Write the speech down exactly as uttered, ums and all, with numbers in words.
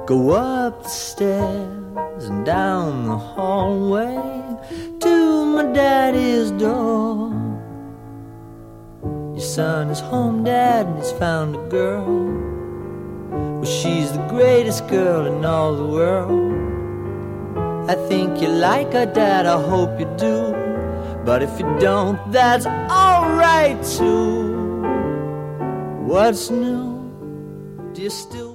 Go up the stairs and down the hallway to my daddy's door. Your son is home, Dad, and he's found a girl. Well, she's the greatest girl in all the world. I think you like her, Dad, I hope you do. But if you don't, that's alright too. What's new? Do you still